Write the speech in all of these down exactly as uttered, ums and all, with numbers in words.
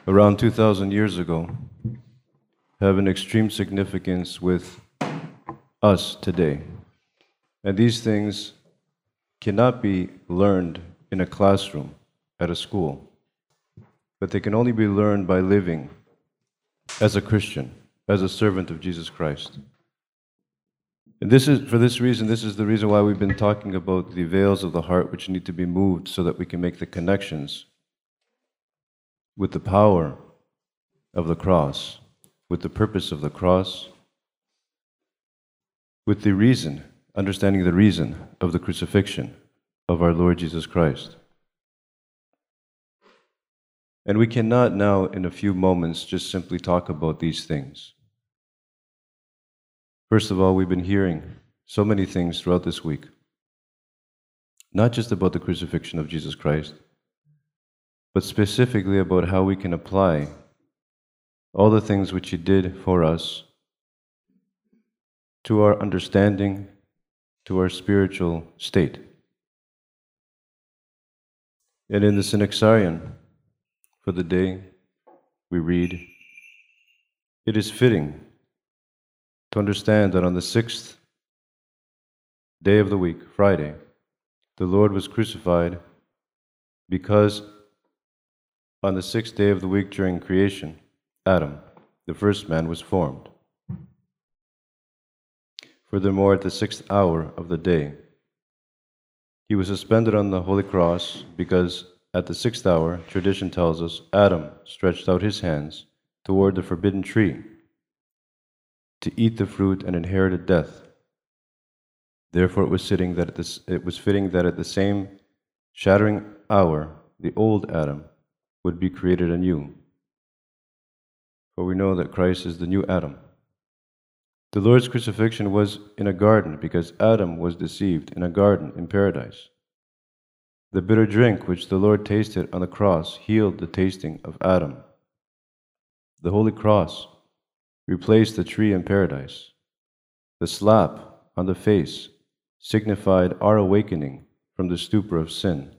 around two thousand years ago have an extreme significance with us today. And these things cannot be learned in a classroom at a school, but they can only be learned by living as a Christian, as a servant of Jesus Christ. And this is, for this reason, this is the reason why we've been talking about the veils of the heart which need to be moved so that we can make the connections with the power of the cross, with the purpose of the cross, with the reason, understanding the reason of the crucifixion of our Lord Jesus Christ. And we cannot now, in a few moments, just simply talk about these things. First of all, we've been hearing so many things throughout this week, not just about the crucifixion of Jesus Christ, but specifically about how we can apply all the things which He did for us to our understanding, to our spiritual state. And in the Synaxarion for the day, we read, "It is fitting to understand that on the sixth day of the week, Friday, the Lord was crucified because on the sixth day of the week during creation, Adam, the first man, was formed. Furthermore, at the sixth hour of the day, he was suspended on the holy cross because at the sixth hour, tradition tells us, Adam stretched out his hands toward the forbidden tree to eat the fruit and inherited death. Therefore it was fitting that at this, it was fitting that at the same shattering hour, the old Adam would be created anew. For we know that Christ is the new Adam. The Lord's crucifixion was in a garden because Adam was deceived in a garden in paradise. The bitter drink which the Lord tasted on the cross healed the tasting of Adam. The holy cross replaced the tree in paradise. The slap on the face signified our awakening from the stupor of sin.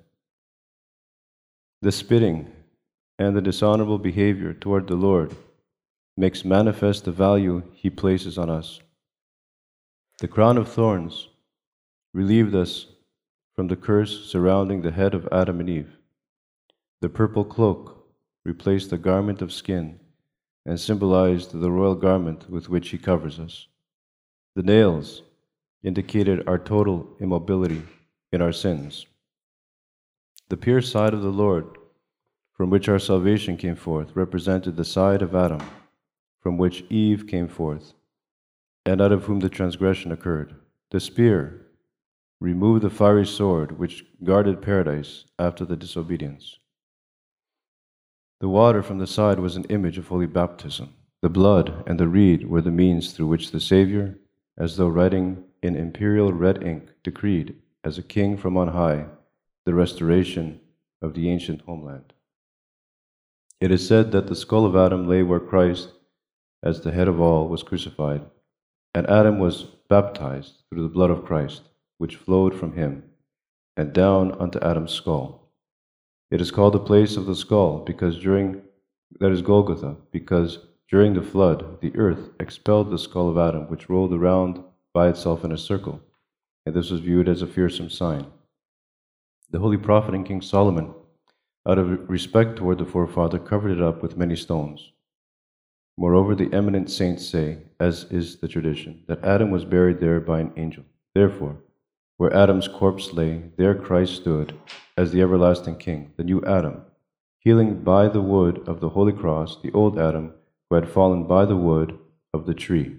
The spitting and the dishonorable behavior toward the Lord makes manifest the value He places on us. The crown of thorns relieved us from the curse surrounding the head of Adam and Eve. The purple cloak replaced the garment of skin and symbolized the royal garment with which He covers us. The nails indicated our total immobility in our sins. The pierced side of the Lord, from which our salvation came forth, represented the side of Adam, from which Eve came forth, and out of whom the transgression occurred. The spear removed the fiery sword which guarded paradise after the disobedience. The water from the side was an image of holy baptism. The blood and the reed were the means through which the Savior, as though writing in imperial red ink, decreed, as a king from on high, the restoration of the ancient homeland. It is said that the skull of Adam lay where Christ, as the head of all, was crucified, and Adam was baptized through the blood of Christ, which flowed from him, and down unto Adam's skull. It is called the place of the skull, because during, that is Golgotha, because during the flood, the earth expelled the skull of Adam, which rolled around by itself in a circle, and this was viewed as a fearsome sign. The holy prophet and King Solomon, out of respect toward the forefather, covered it up with many stones. Moreover, the eminent saints say, as is the tradition, that Adam was buried there by an angel. Therefore, where Adam's corpse lay, there Christ stood as the everlasting King, the new Adam, healing by the wood of the holy cross the old Adam who had fallen by the wood of the tree.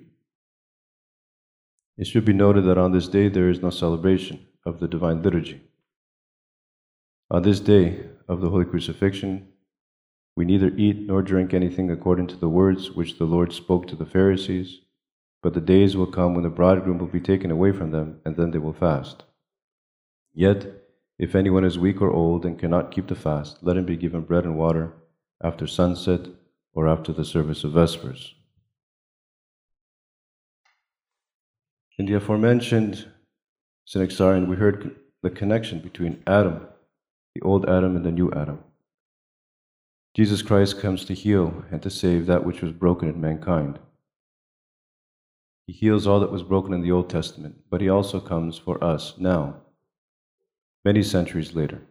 It should be noted that on this day there is no celebration of the divine liturgy. On this day of the Holy Crucifixion, we neither eat nor drink anything according to the words which the Lord spoke to the Pharisees, but the days will come when the bridegroom will be taken away from them, and then they will fast. Yet, if anyone is weak or old and cannot keep the fast, let him be given bread and water after sunset or after the service of Vespers. In the aforementioned Synaxarion, we heard the connection between Adam, the old Adam, and the new Adam. Jesus Christ comes to heal and to save that which was broken in mankind. He heals all that was broken in the Old Testament, but he also comes for us now, many centuries later.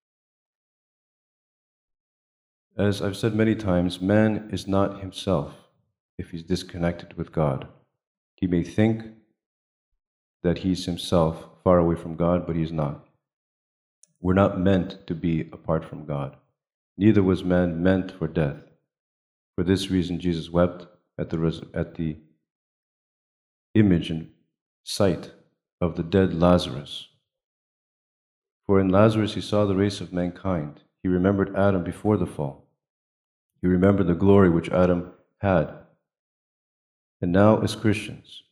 As I've said many times, man is not himself if he's disconnected with God. He may think that he's himself far away from God, but he's not. We're not meant to be apart from God. Neither was man meant for death. For this reason, Jesus wept at the, res- at the image and sight of the dead Lazarus. For in Lazarus he saw the race of mankind. He remembered Adam before the fall. He remembered the glory which Adam had. And now, as Christians,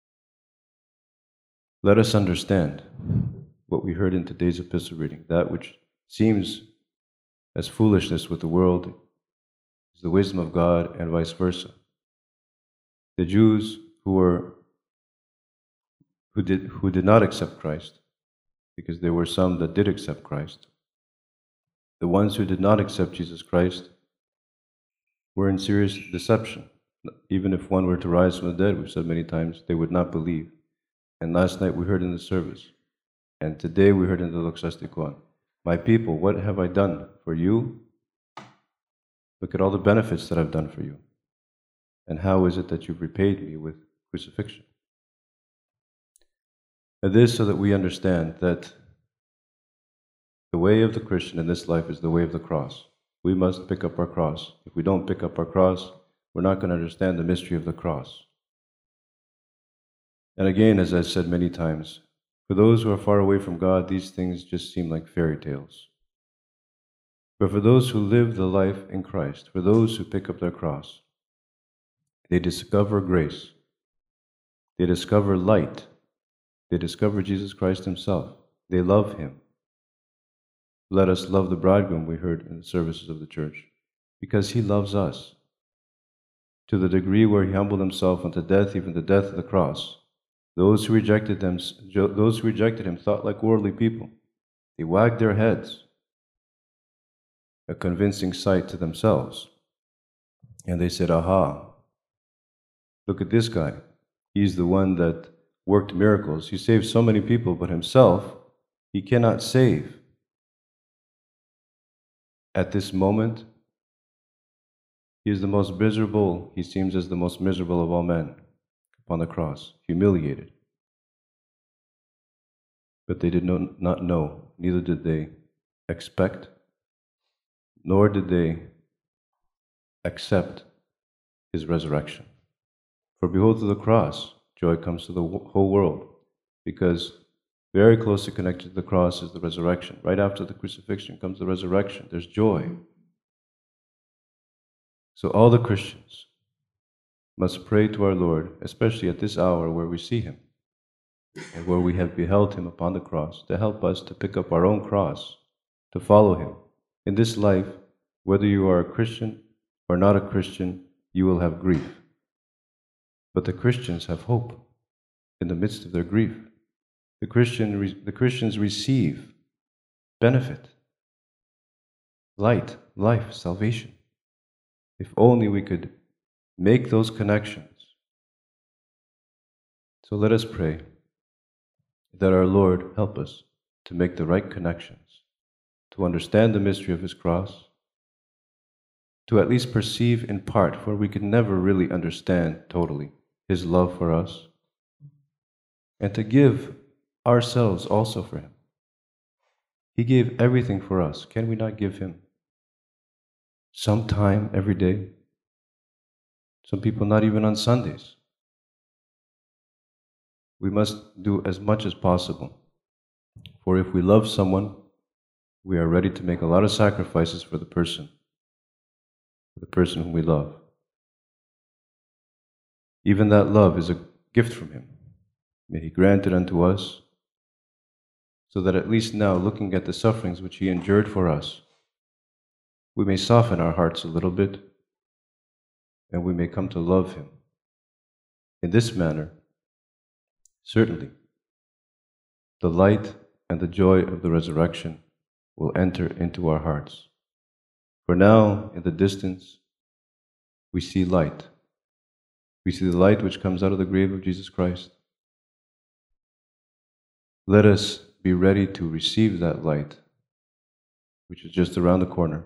let us understand what we heard in today's epistle reading. That which seems as foolishness with the world is the wisdom of God, and vice versa. The Jews who were who did who did not accept Christ, because there were some that did accept Christ. The ones who did not accept Jesus Christ were in serious deception. Even if one were to rise from the dead, we've said many times, they would not believe. And last night we heard in the service, and today we heard in the Loxastikwan, my people, what have I done for you? Look at all the benefits that I've done for you. And how is it that you've repaid me with crucifixion? And this so that we understand that the way of the Christian in this life is the way of the cross. We must pick up our cross. If we don't pick up our cross, we're not going to understand the mystery of the cross. And again, as I've said many times, for those who are far away from God, these things just seem like fairy tales. But for those who live the life in Christ, for those who pick up their cross, they discover grace. They discover light. They discover Jesus Christ himself. They love him. Let us love the bridegroom, we heard in the services of the church, because he loves us. To the degree where he humbled himself unto death, even the death of the cross. Those who rejected them, those who rejected him thought like worldly people. They wagged their heads, a convincing sight to themselves. And they said, aha, look at this guy. He's the one that worked miracles. He saved so many people, but himself, he cannot save. At this moment, he is the most miserable, he seems as the most miserable of all men upon the cross, humiliated. But they did not know, neither did they expect, nor did they accept his resurrection. For behold, to the cross, joy comes to the whole world, because very closely connected to the cross is the resurrection. Right after the crucifixion comes the resurrection. There's joy. So all the Christians must pray to our Lord, especially at this hour where we see him and where we have beheld him upon the cross, to help us to pick up our own cross, to follow him. In this life, whether you are a Christian or not a Christian, you will have grief. But the Christians have hope in the midst of their grief. The, Christian, the Christians receive benefit, light, life, salvation. If only we could make those connections. So let us pray that our Lord help us to make the right connections, to understand the mystery of his cross, to at least perceive in part, for we could never really understand totally his love for us, and to give ourselves also for him. He gave everything for us. Can we not give him some time every day? Some people not even on Sundays. We must do as much as possible. For if we love someone, we are ready to make a lot of sacrifices for the person, for the person whom we love. Even that love is a gift from him. May he grant it unto us, so that at least now, looking at the sufferings which he endured for us, we may soften our hearts a little bit, and we may come to love him. In this manner, certainly, the light and the joy of the resurrection will enter into our hearts. For now, in the distance, we see light. We see the light which comes out of the grave of Jesus Christ. Let us be ready to receive that light, which is just around the corner,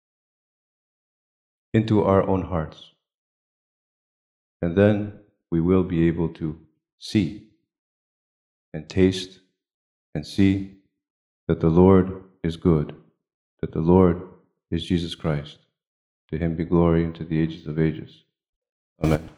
into our own hearts. And then we will be able to see and taste and see that the Lord is good, that the Lord is Jesus Christ. To him be glory into the ages of ages. Amen.